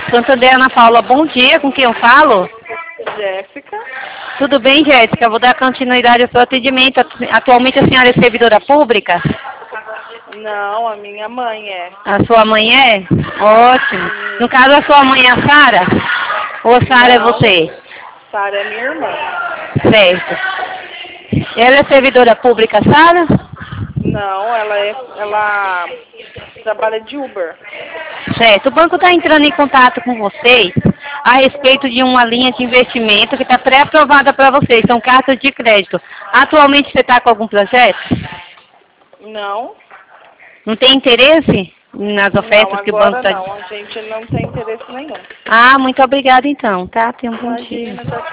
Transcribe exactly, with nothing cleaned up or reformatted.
Santander, Ana Paula, bom dia, com quem eu falo? Jéssica. Tudo bem, Jéssica? Vou dar continuidade ao seu atendimento. Atualmente a senhora é servidora pública? Não, a minha mãe é. A sua mãe é? Ótimo. No caso, a sua mãe é a Sara? Ou a Sara é você? Sara é minha irmã. Certo. Ela é servidora pública, Sara? Não, ela é, ela trabalha de Uber. Certo. O banco está entrando em contato com vocês a respeito de uma linha de investimento que está pré-aprovada para vocês. São cartas de crédito. Atualmente você está com algum projeto? Não. Não tem interesse nas ofertas não, que o banco está... Não, a gente não tem interesse nenhum. Ah, muito obrigada então, tá? Tenha um bom Imagina, dia.